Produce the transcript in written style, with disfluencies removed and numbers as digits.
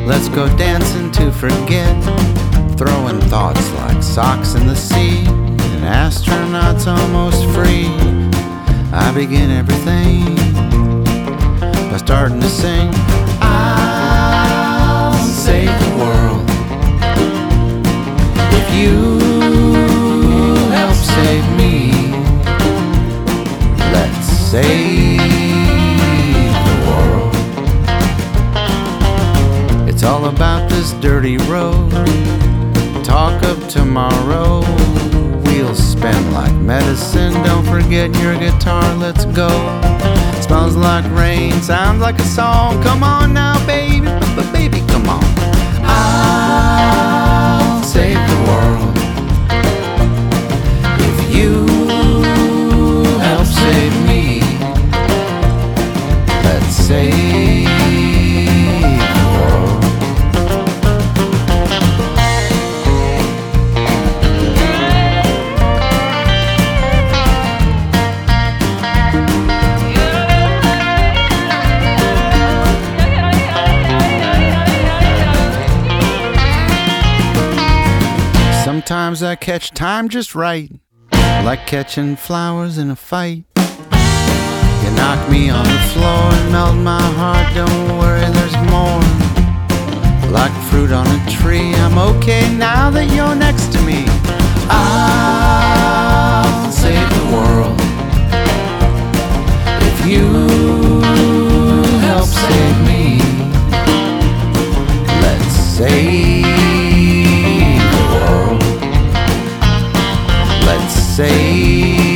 Let's go dancing to forget, throwing thoughts like socks in the sea. An astronaut's almost free. I begin everything by starting to sing. I'll save the world if you help save me. Let's save the world. It's all about this dirty road. Talk of tomorrow. Wheels spin like medicine. Don't forget your guitar, let's go. Smells like rain, sounds like a song. Come on now, baby, but baby, come on. I'll save the world if you help save me. Let's save the world. Sometimes I catch time just right, like catching flowers in a fight. You knock me on the floor and melt my heart. Don't worry, there's more. Like fruit on a tree, I'm okay now that you're next to me. I'll save the world if you help save me. Let's save the world. Let's save